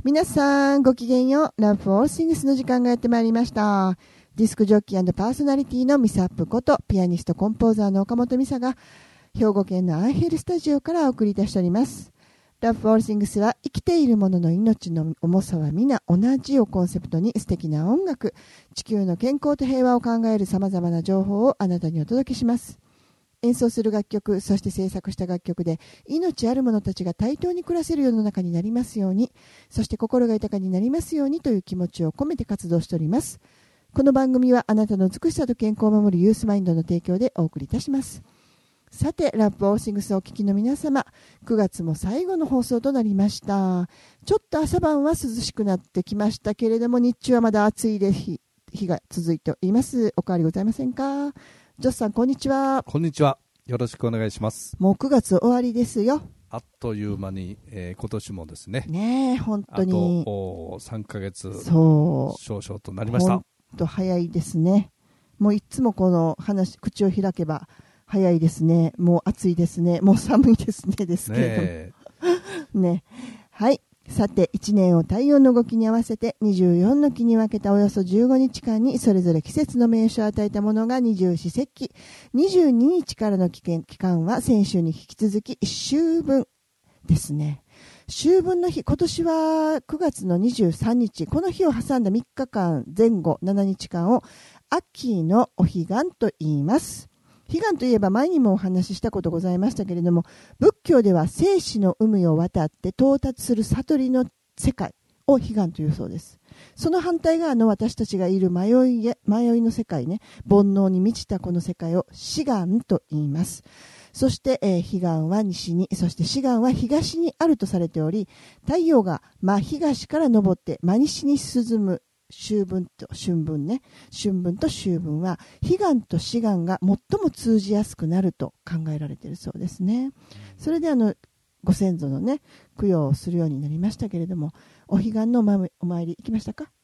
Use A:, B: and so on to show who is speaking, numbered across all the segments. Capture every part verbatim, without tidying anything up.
A: 皆さんごきげんよう。ラブフォーシングスの時間がやってまいりました。ディスクジョッキー&パーソナリティのミサップことピアニストコンポーザーの岡本美沙が兵庫県のアンヘルスタジオからお送りいたしております。ラブフォーシングスは生きている者の命の重さは皆同じをコンセプトに素敵な音楽、地球の健康と平和を考える様々な情報をあなたにお届けします。演奏する楽曲、そして制作した楽曲で命ある者たちが対等に暮らせる世の中になりますように、そして心が豊かになりますようにという気持ちを込めて活動しております。この番組はあなたの美しさと健康を守るユースマインドの提供でお送りいたします。さて、ラブフォーシングスをお聞きの皆様、くがつも最後の放送となりました。ちょっと朝晩は涼しくなってきましたけれども、日中はまだ暑い日、日が続いています。お変わりございませんか？ジョスさん、こんにちは。
B: こんにちは。よろしくお願いします。
A: もうくがつ終わりですよ。
B: あっという間に、えー、今年もですね。
A: ねえ、本当に。
B: あとさんかげつ
A: そう。
B: 少々となりました。
A: 本当早いですね。もういつもこの話、口を開けば早いですね。もう暑いですね。もう寒いですね。ですけれども。ね。はい。さて、いちねんを太陽の動きに合わせてにじゅうよんの期に分けたおよそじゅうごにちかんにそれぞれ季節の名称を与えたものが二十四節気。にじゅうににちからの期間は先週に引き続き秋分ですね。秋分の日、今年はくがつのにじゅうさんにち、この日を挟んだみっかかん前後ななにちかんを秋のお彼岸と言います。彼岸といえば前にもお話ししたことございましたけれども、仏教では生死の海を渡って到達する悟りの世界を彼岸というそうです。その反対側の私たちがいる迷い、迷いの世界ね、煩悩に満ちたこの世界を死願と言います。そして、えー、彼岸は西に、そして死願は東にあるとされており、太陽が真東から昇って真西に進む秋分と春分ね、春分と秋分は彼岸と死願が最も通じやすくなると考えられているそうですね。それであのご先祖のね供養をするようになりましたけれども、お彼岸のお参り行きましたか？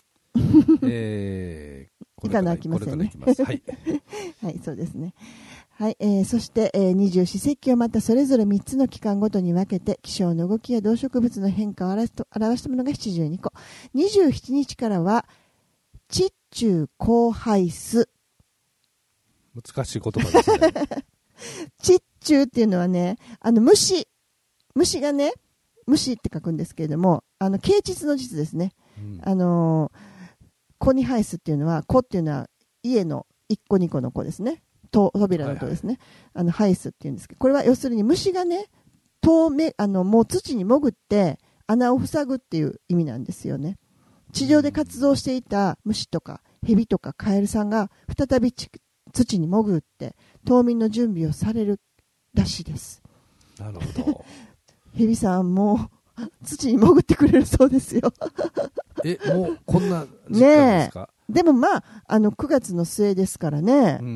B: えー、
A: 行かなきませんね。
B: はい、
A: はい、そうですね。はい、えー、そして、えー、二十四節気をまたそれぞれみっつの期間ごとに分けて気象の動きや動植物の変化を表したものがななじゅうにこ。にじゅうしちにちからは地中光背数。
B: 難しい言葉ですね。
A: 地中っていうのはね、あの虫虫がね、虫って書くんですけれども、あの啓蟄の実ですね。うん、あの子に背数っていうのは、子っていうのは家のいっこにこの子ですね。と扉のとですね、はいはい、あのハイスっていうんですけど、これは要するに虫がね、遠めあのもう土に潜って穴を塞ぐっていう意味なんですよね。地上で活動していた虫とか蛇とかカエルさんが再び土に潜って冬眠の準備をされるらしいです。
B: なるほど。
A: 蛇さんも土に潜ってくれるそうですよ。
B: え、もうこんな時間ですか？
A: ねえ、でもまあ、あのくがつの末ですからね。
B: うん。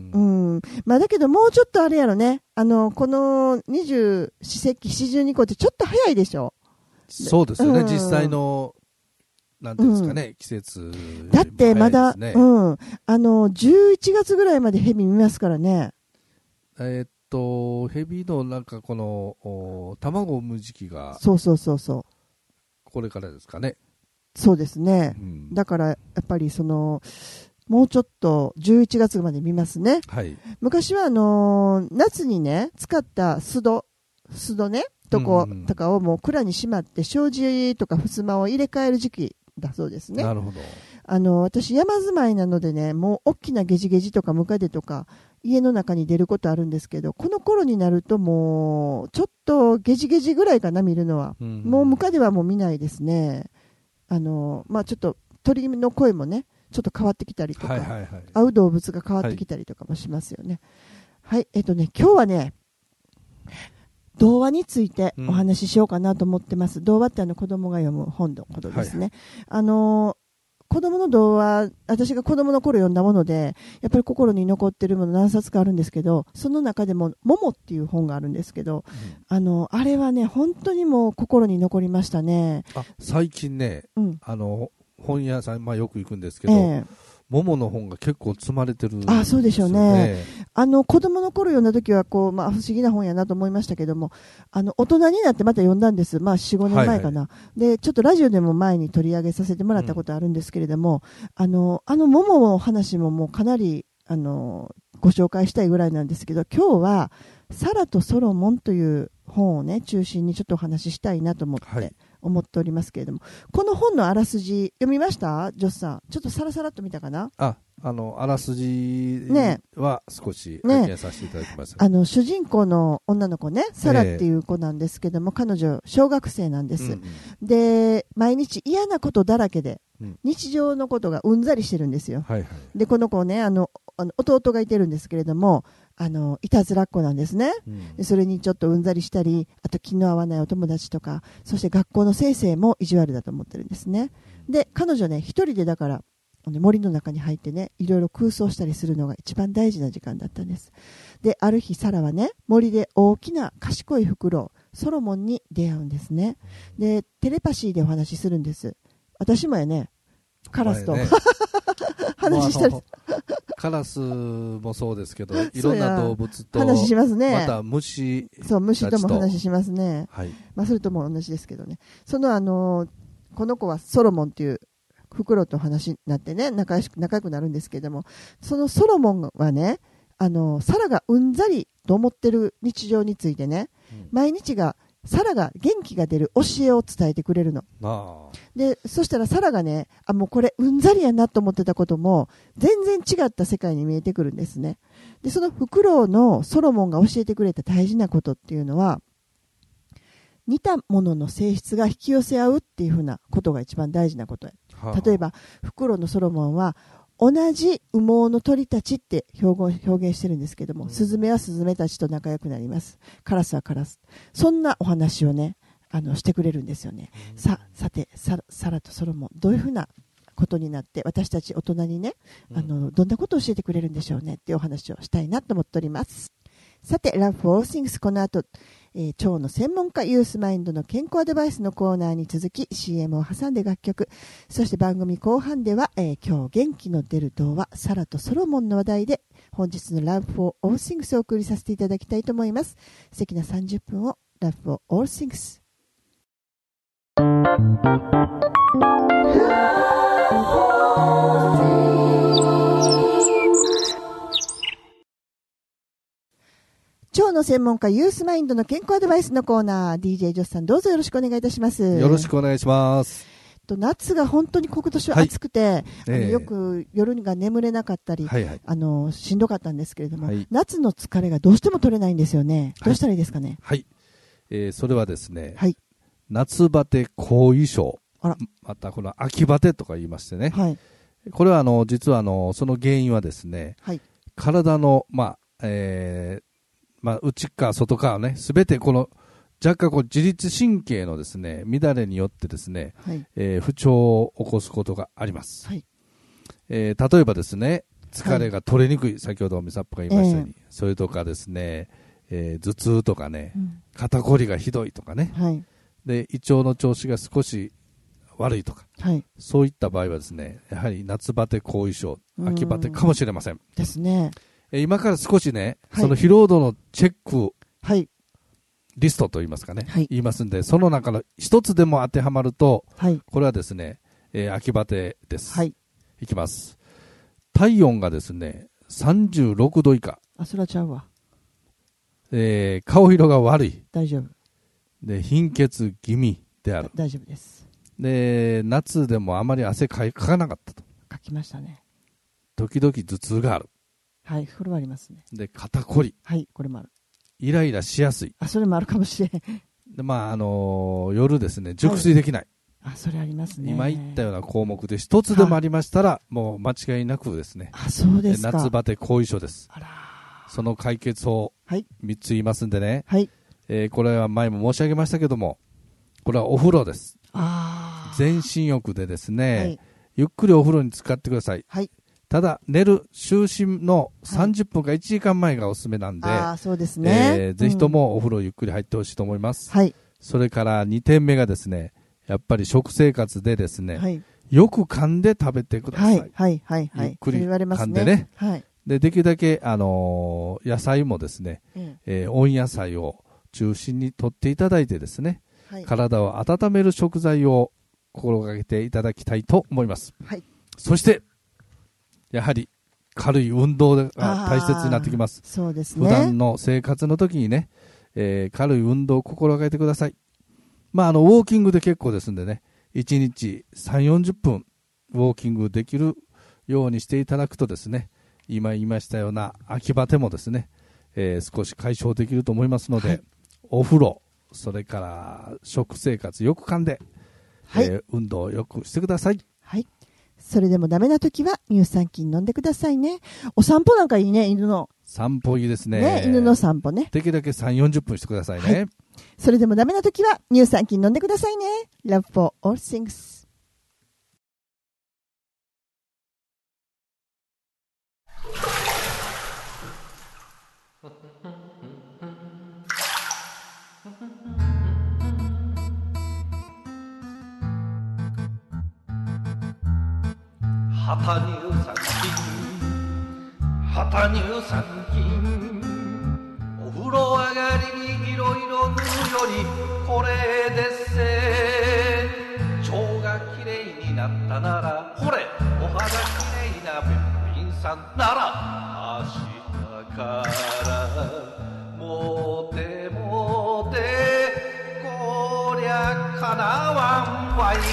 A: うん。まあだけどもうちょっとあれやろね。あの、この二十四節気七十二候ってちょっと早いでしょ。
B: そうですよね。うん、実際の、なんていうんですかね、うん、季節、ね。
A: だってまだ、うん。あの、じゅういちがつぐらいまで蛇見ますからね。
B: えー、っと、蛇のなんかこの、卵を産む時期が。
A: そうそうそうそう。
B: これからですかね。
A: そうですね、うん、だからやっぱりそのもうちょっとじゅういちがつまで見ますね、
B: はい、
A: 昔はあのー、夏にね使った須戸須戸ねとこ、うんうん、とかをもう蔵にしまって障子とか襖を入れ替える時期だそうですね。
B: なるほど。
A: あの私山住まいなのでね、もう大きなゲジゲジとかムカデとか家の中に出ることあるんですけど、この頃になるともうちょっとゲジゲジぐらいかな見るのは、うんうん、もうムカデはもう見ないですね。あのまあ、ちょっと鳥の声もねちょっと変わってきたりとか、はいはいはい、会う動物が変わってきたりとかもしますよね。はい、はい、えっとね今日はね童話についてお話ししようかなと思ってます。うん、童話ってあの子供が読む本のことですね。はい、あの子供の童話、私が子供の頃読んだものでやっぱり心に残ってるもの何冊かあるんですけど、その中でもモモっていう本があるんですけど、うん、あのあれはね本当にもう心に残りましたね。
B: あ、最近ね、うん、あの本屋さん、まあ、よく行くんですけど、えー、 桃の本が結構積まれてるんですよね。
A: あ、そうでしょうね。あの子供の頃読んだ時はこう、まあ、不思議な本やなと思いましたけども、あの大人になってまた読んだんです。まあ、よん、ごねんまえかな、はいはい、でちょっとラジオでも前に取り上げさせてもらったことあるんですけれども、うん、あのあの桃の話ももうかなりあのご紹介したいぐらいなんですけど、今日はサラとソロモンという本をね中心にちょっとお話ししたいなと思って、はい、思っておりますけれども、この本のあらすじ読みました？ジョスさん、ちょっとさらさらっと見たかな。
B: あ、あのあらすじは少し拝見させていただきます、ね、
A: あの主人公の女の子ね、サラっていう子なんですけども、えー、彼女小学生なんです、うんうん、で毎日嫌なことだらけで、うん、日常のことがうんざりしてるんですよ、はいはい、でこの子ね、あのあの弟がいてるんですけれども、あのいたずらっ子なんですね、うん、でそれにちょっとうんざりしたり、あと気の合わないお友達とか、そして学校の先生も意地悪だと思ってるんですね。で彼女ね、一人でだから森の中に入ってね、いろいろ空想したりするのが一番大事な時間だったんです。である日サラはね、森で大きな賢いフクロウソロモンに出会うんですね。でテレパシーでお話しするんです。私もやね、カラスと、ね、話したり、まあ、
B: カラスもそうですけど、いろんな動物と
A: 話しますね。
B: また虫、
A: そう虫とも話しますね、
B: はい、
A: まあ、それとも同じですけどね。そのあのこの子はソロモンというフクロウと話になってね、仲良し仲良くなるんですけども、そのソロモンはね、あのサラがうんざりと思ってる日常についてね、うん、毎日がサラが元気が出る教えを伝えてくれるの。あでそしたらサラがね、あもうこれうんざりやなと思ってたことも全然違った世界に見えてくるんですね。でそのフクロウのソロモンが教えてくれた大事なことっていうのは、似たものの性質が引き寄せ合うっていうふうなことが一番大事なことや。例えばフクロウのソロモンは同じ羽毛の鳥たちって表現、表現してるんですけども、うん、スズメはスズメたちと仲良くなります。カラスはカラス。そんなお話をね、あのしてくれるんですよね。うん、ささてサラ、サラとソロモンどういうふうなことになって私たち大人にね、あのどんなことを教えてくれるんでしょうねっていうお話をしたいなと思っております。さて Love for All Things、 この後、えー、腸の専門家ユースマインドの健康アドバイスのコーナーに続き シーエム を挟んで楽曲、そして番組後半では、えー、今日元気の出る童話サラとソロモンの話題で本日の Love for All Things をお送りさせていただきたいと思います。素敵なさんじゅっぷんを Love for All Things。腸の専門家ユースマインドの健康アドバイスのコーナー、 ディージェー ジョスさん、どうぞよろしくお願いいたします。
B: よろしくお願いします。
A: と夏が本当に今年は暑くて、はい、あのえー、よく夜が眠れなかったり、はいはい、あのしんどかったんですけれども、はい、夏の疲れがどうしても取れないんですよね。どうしたらいいですかね。
B: はい、えー、それはですね、はい、夏バテ後遺症、あら、またこの秋バテとか言いましてね、はい、これはあの実はあのその原因はですね、はい、体の、まあえーまあ、内側外側ね、すべてこの若干こう自律神経のですね乱れによってですね、はい、えー、不調を起こすことがあります。はい、えー、例えばですね、疲れが取れにくい、はい、先ほどミサップが言いましたように、えー、それとかですね、えー、頭痛とかね、うん、肩こりがひどいとかね、はい、で胃腸の調子が少し悪いとか、はい、そういった場合はですね、やはり夏バテ後遺症、秋バテかもしれません。
A: ですね。
B: 今から少しね、はい、その疲労度のチェック、はい、リストと言いますかね、はい、言いますんで、その中の一つでも当てはまると、はい、これはですね、えー、秋バテです。はい、いきます。体温がですね、さんじゅうろくど以下。
A: あ、そらちゃうわ。
B: えー、顔色が悪い。
A: 大丈夫。
B: で、貧血気味である。
A: 大丈夫です。
B: で、夏でもあまり汗かかなかったと。
A: かきましたね。
B: 時々頭痛がある。
A: はい、これはありますね。
B: で、肩こり。
A: はい、これもある。
B: イライラしやすい。
A: あ、それもあるかもしれん。
B: で、まあ、あのー、夜ですね、熟睡できない。
A: はい、あ、それありますね。
B: 今言ったような項目で一つでもありましたら、もう間違いなくですね。
A: あ、そうですか。
B: 夏バテ後遺症です。あら。その解決法、はい、みっつ言いますんでね。はい。えー、これは前も申し上げましたけども、これはお風呂です。ああ。全身浴でですね、はい、ゆっくりお風呂に浸かってください。はい。ただ寝る就寝のさんじゅっぷんかいちじかんまえがおすすめなんで、はい、あ、そうですね、えー、ぜひともお風呂ゆっくり入ってほしいと思います、うん、はい、それからにてんめがですね、やっぱり食生活でですね、はい、 よく噛んで食べてください。
A: はいはいはいはい。
B: ゆっくり
A: 言われます
B: 噛んでね。
A: はい。
B: で、できるだけ、あのー野菜もですね、うん、えー、温野菜を中心にとっていただいてですね、はい、体を温める食材を心がけていただきたいと思います。はい。そして、やはり軽い運動が大切になってきます。
A: そうですね。
B: 普段の生活の時にね、えー、軽い運動を心がけてください。まあ、あの、ウォーキングで結構ですんでね、いちにちさんじゅう、よんじゅっぷんウォーキングできるようにしていただくとですね、今言いましたような秋バテもですね、えー、少し解消できると思いますので、はい、お風呂、それから食生活よく噛んで、はい、えー、運動をよくしてください。
A: はい。それでもダメな時は乳酸菌飲んでくださいね。お散歩なんかいいね、犬の。
B: 散歩いいですね。
A: ね、犬の散歩ね。
B: できるだけさんじゅう、よんじゅっぷんしてくださいね。はい、
A: それでもダメな時は乳酸菌飲んでくださいね。Love for all things。
C: 旗乳酸菌、旗乳酸菌、お風呂上がりにいろいろ塗るよりこれでっせ。腸がきれいになったならほれお肌きれいなべっぴんさんなら明日からもてもてこりゃかなわんわい。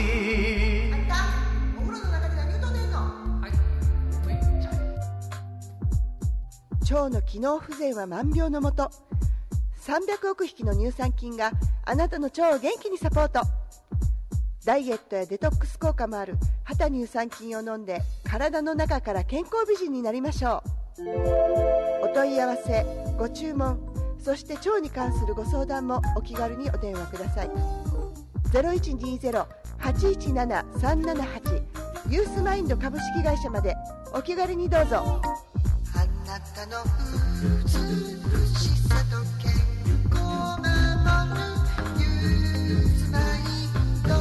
A: 腸の機能不全は万病のもと。さんびゃくおくひきの乳酸菌があなたの腸を元気にサポート。ダイエットやデトックス効果もある旗乳酸菌を飲んで体の中から健康美人になりましょう。お問い合わせご注文、そして腸に関するご相談もお気軽にお電話ください。 ゼロいちにゼロ はちいちなな さんななはち ユースマインド株式会社までお気軽にどうぞ。あなたの美しさと健康を守るユースマインド。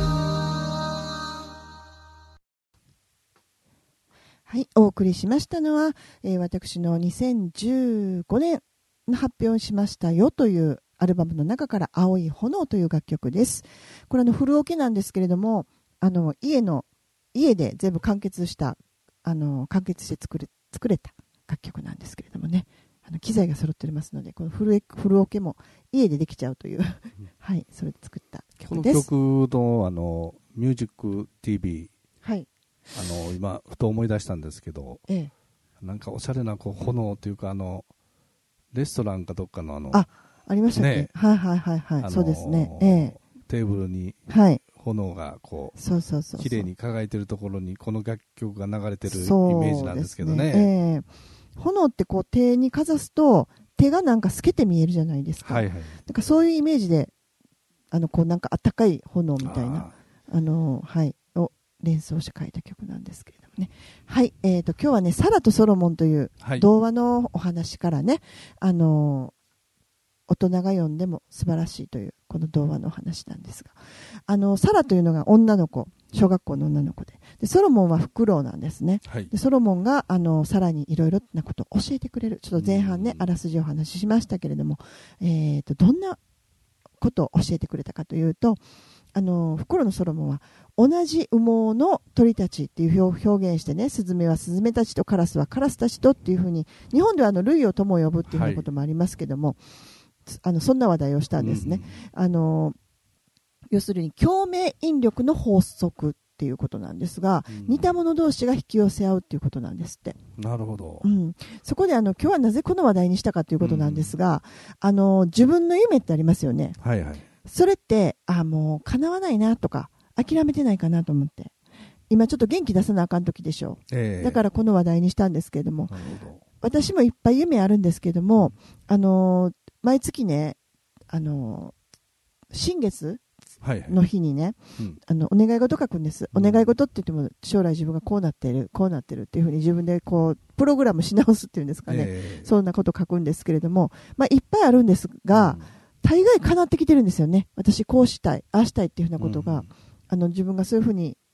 A: はい、お送りしましたのは、えー、私のにせんじゅうごねんの発表しましたよというアルバムの中から青い炎という楽曲です。これあのフルオケなんですけれども、あの家の家で全部完結したあの完結して作れ作れた楽曲なんですけれどもね、あの機材が揃っておりますので、このフルエフルオケも家でできちゃうという、うん、はい、それで作った曲です。
B: この曲のあのミュージック ティーブイ、
A: はい、
B: あの今ふと思い出したんですけど、
A: ええ、
B: なんかおしゃれなこう炎というか、あのレストランかどっかのあの
A: あありましたっけ、
B: ね、
A: はいはいはいはい、あのー、そうですね、ええ、
B: テーブルに炎がこう、
A: そうそうそうそう、
B: 綺麗に輝いてるところにこの楽曲が流れてるイメージなんですけどね。
A: ええ、炎ってこう手にかざすと手がなんか透けて見えるじゃないですか。
B: はいはい。
A: だからそういうイメージで、あのこうなんか温かい炎みたいな、あのはいを連想して書いた曲なんですけれどもね。はい、えーと今日はね、サラとソロモンという童話のお話からね、はい、あの大人が読んでも素晴らしいというこの童話のお話なんですが、あのサラというのが女の子、小学校の女の子 で, でソロモンはフクロウなんですね、はい、でソロモンがあのさらにいろいろなことを教えてくれる。ちょっと前半ね、あらすじをお話ししましたけれども、えー、とどんなことを教えてくれたかというと、あのフクロウのソロモンは同じ羽毛の鳥たちっていう表現してね、スズメはスズメたちとカラスはカラスたちとっていうふうに、日本ではあの類を友を呼ぶっていうふうなこともありますけども、はい、あのそんな話題をしたんですね、うん、あの要するに共鳴引力の法則っていうことなんですが、うん、似た者同士が引き寄せ合うっていうことなんですって。
B: なるほど、
A: うん、そこであの今日はなぜこの話題にしたかということなんですが、うん、あの自分の夢ってありますよね、
B: はいはい、
A: それってあもう叶わないなとか諦めてないかなと思って、今ちょっと元気出さなあかん時でしょう、えー、だからこの話題にしたんですけれども、
B: なるほど、
A: 私もいっぱい夢あるんですけども、あの毎月ね、あの新月の日にね、はいはい、うん、あのお願い事書くんです、うん、お願い事って言っても将来自分がこうなってるこうなってるっていうふうに自分でこうプログラムし直すっていうんですかね、えー、そんなこと書くんですけれども、まあ、いっぱいあるんですが、うん、大概叶ってきてるんですよね。私こうしたいああしたいっていうふうなことが、うん、あの自分がそういうふうに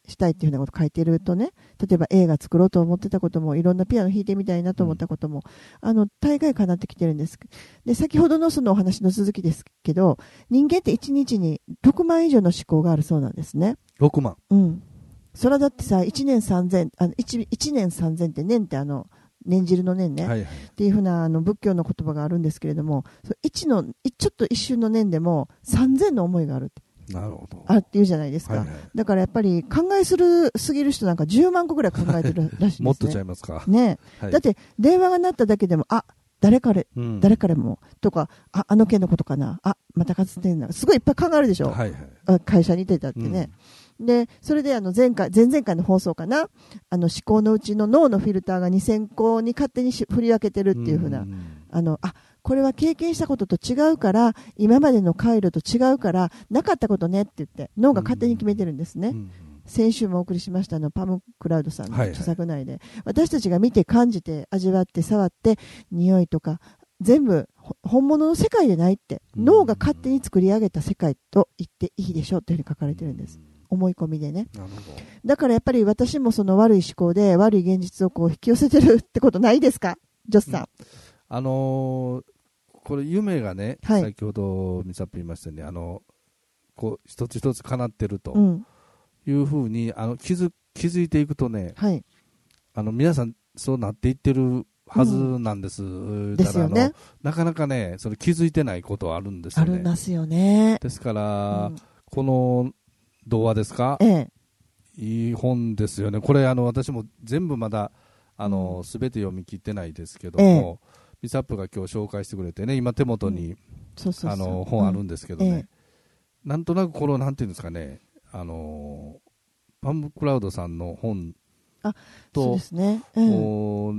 A: したいっていうふうなことを書いてるとね、例えば映画作ろうと思ってたことも、いろんなピアノ弾いてみたいなと思ったことも、うん、あの大概叶ってきてるんです。で、先ほどのそのお話の続きですけど、人間っていちにちにろくまん以上の思考があるそうなんですね。
B: ろくまん。
A: うん。それはだってさ、いちねんさんぜん、あの 1, いちねんさんぜんって年ってあの念じるの年ね、はいはい、っていうふうなあの仏教の言葉があるんですけれども、いちのちょっと一瞬の年でもさんぜんの思いがあるって。
B: なるほど。
A: あっていうじゃないですか、はいはい、だからやっぱり考えするすぎる人なんかじゅうまんこぐらい考えてるらしいんですね。
B: もっとちゃいますか、
A: ね、はい、だって電話が鳴っただけでも、あ、誰彼、うん、誰彼もとか、あ、あの件のことかな、あ、またかつてんな、すごいいっぱい考えるでしょ、はいはい、会社にいてたってね、うん、でそれであの前回前々回の放送かな、あの思考のうちの脳のフィルターがにせんこに勝手に振り分けてるっていうふうな、うん、あのあこれは経験したことと違うから、今までの回路と違うからなかったことねって言って脳が勝手に決めてるんですね、うんうん、先週もお送りしましたのパムクラウドさんの著作内で、はいはい、私たちが見て感じて味わって触って匂いとか全部本物の世界でないって、うん、脳が勝手に作り上げた世界と言っていいでしょうというふうに書かれてるんです、うん、思い込みでね。なるほど。だからやっぱり私もその悪い思考で悪い現実をこう引き寄せてるってことないですか、ジョスさん、うん、
B: あのーこれ夢がね、はい、先ほどミサップ言いましたように、あのこう一つ一つ叶ってるというふうに、うん、あの気づ気づいていくとね、はい、あの皆さんそうなっていってるはずなんです、うん、
A: ですよね。
B: なかなかねそれ気づいてないことはあるんですよね。
A: ありますよね。
B: ですから、うん、この童話ですか、ええ、いい本ですよね。これあの私も全部まだあの、うん、全て読み切ってないですけども、ええ、ミサップが今日紹介してくれてね、今手元に、うん、そうそうそう、あの本あるんですけどね、うんええ、なんとなくこのなんていうんですかね、あのパムクラウドさんの本と、ねうん、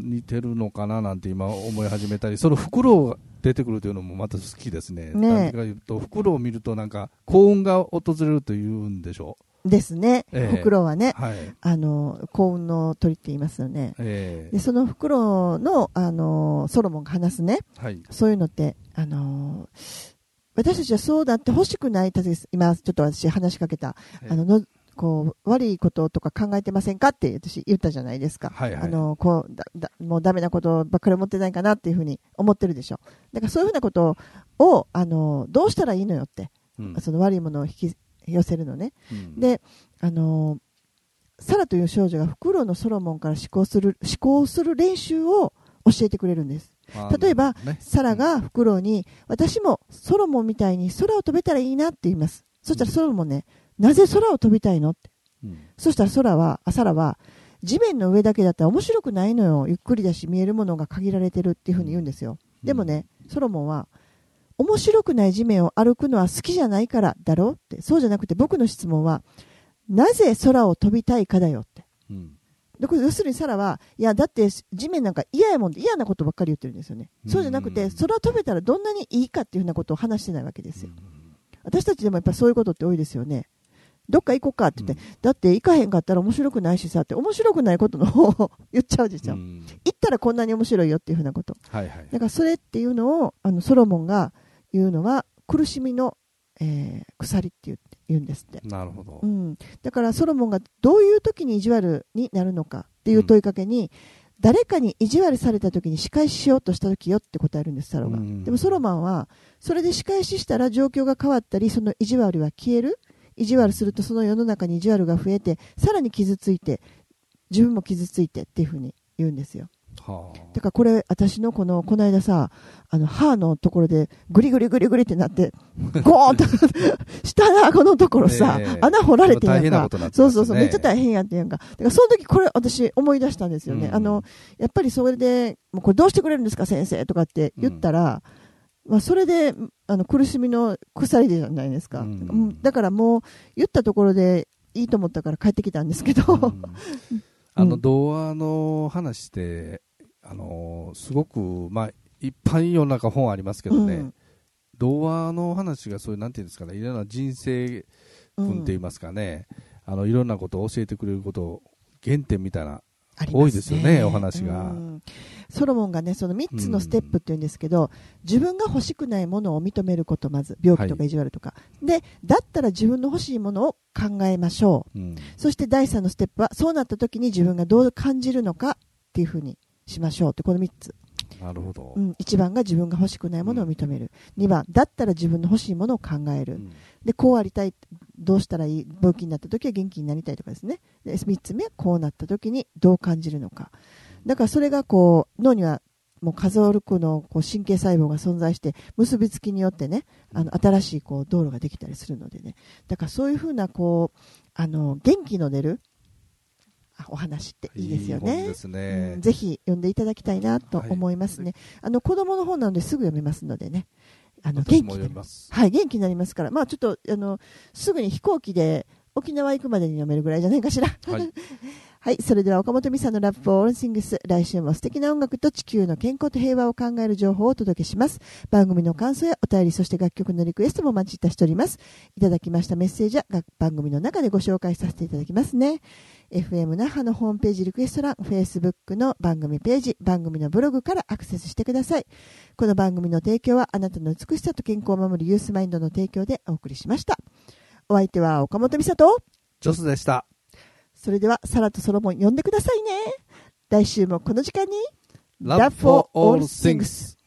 B: 似てるのかななんて今思い始めたり、その袋が出てくるというのもまた好きですね。ね、なんていうかと袋を見るとなんか幸運が訪れるというんでしょう。
A: ですね、えー、袋はね、はい、あの幸運の鳥って言いますよね、えー、でその袋の、あのソロモンが話すね、はい、そういうのって、あの私たちはそうだって欲しくない、今ちょっと私話しかけた、はい、あののこう悪いこととか考えてませんかって私言ったじゃないですか、はいはい、あのこうだだもうダメなことばっかり思ってないかなっていうふうに思ってるでしょ。だからそういうふうなことをあのどうしたらいいのよって、うん、その悪いものを引き寄せるのね、うん、であのサラという少女がフクロウのソロモンから思考する思考する練習を教えてくれるんです。例えば、ね、サラがフクロウに、私もソロモンみたいに空を飛べたらいいなって言います。そしたらソロモンね、なぜ空を飛びたいのって、うん、そしたら空はサラは地面の上だけだったら面白くないのよ、ゆっくりだし見えるものが限られてるっていうふうに言うんですよ、うん、でもねソロモンは面白くない地面を歩くのは好きじゃないからだろうって。そうじゃなくて僕の質問はなぜ空を飛びたいかだよって、うん、でこれ要するにサラはいやだって地面なんか嫌やもんで嫌なことばっかり言ってるんですよね、うん、そうじゃなくて空飛べたらどんなにいいかっていうふうなことを話してないわけですよ、うん、私たちでもやっぱりそういうことって多いですよね。どっか行こうかって言って、うん、だって行かへんかったら面白くないしさって面白くないことの方を言っちゃうでしょ、うん、行ったらこんなに面白いよっていうふうなこと、はいはい、だからそれっていうのをあのソロモンが言うのは苦しみの、えー、鎖って言って言うんですって。なるほど、うん、だからソロモンがどういう時に意地悪になるのかっていう問いかけに、うん、誰かに意地悪された時に仕返ししようとした時よって答えるんですサロが、うん、でもソロマンはそれで仕返ししたら状況が変わったりその意地悪は消える、意地悪するとその世の中に意地悪が増えてさらに傷ついて自分も傷ついてっていうふうに言うんですよ。はあ、だからこれ私のこのこの間さあの歯のところでグリグリグリグリってなってゴーンと下の顎のところさ、えー、穴掘られてんやんか、ね、そうそうそうめっちゃ大変やってんやんか。だからその時これ私思い出したんですよね、うん、あのやっぱりそれでもうこれどうしてくれるんですか先生とかって言ったら、うんまあ、それであの苦しみの鎖じゃないですか、うん、だからもう言ったところでいいと思ったから帰ってきたんですけど、うん
B: あの童話の話ってあのすごく、まあ、いっぱい世の中本ありますけどね、うん、童話の話がそういうなんていうんですかね、いろんな人生訓って言いますかね、うん、あのいろんなことを教えてくれることを原点みたいな
A: ありますね。
B: 多いですよね、お話が。
A: うん、ソロモンがね、そのみっつのステップっていうんですけど、うん、自分が欲しくないものを認めること、まず病気とか意地悪とか、はい、でだったら自分の欲しいものを考えましょう、うん、そしてだいさんのステップはそうなった時に自分がどう感じるのかっていうふうにしましょうって、このみっつ。
B: なるほど、
A: うん、いちばんが自分が欲しくないものを認める、うん、にばんだったら自分の欲しいものを考える、うん、でこうありたい、どうしたらいい、病気になった時は元気になりたいとかですね。でみっつめはこうなった時にどう感じるのか。だからそれがこう脳にはもう数多くのこう神経細胞が存在して結びつきによってね、あの新しいこう道路ができたりするのでね、だからそういうふうなこうあの元気の出るお話っていいですよね。
B: いいですね、
A: うん、ぜひ読んでいただきたいなと思いますね。はい、あの子供の本なのですぐ読めますのでね。あの元気に、はい、元気になりますから、まあちょっとあのすぐに飛行機で沖縄行くまでに読めるぐらいじゃないかしら。はい、はい、それでは岡本美沙のラブフォーオールシングス、来週も素敵な音楽と地球の健康と平和を考える情報をお届けします。番組の感想やお便り、そして楽曲のリクエストもお待ちいたしております。いただきましたメッセージは番組の中でご紹介させていただきますね。エフエム 那覇のホームページリクエスト欄、Facebook の番組ページ、番組のブログからアクセスしてください。この番組の提供はあなたの美しさと健康を守るユースマインドの提供でお送りしました。お相手は岡本美沙と
B: ジョスでした。
A: それではサラとソロモン呼んでくださいね。来週もこの時間に Love for All Things。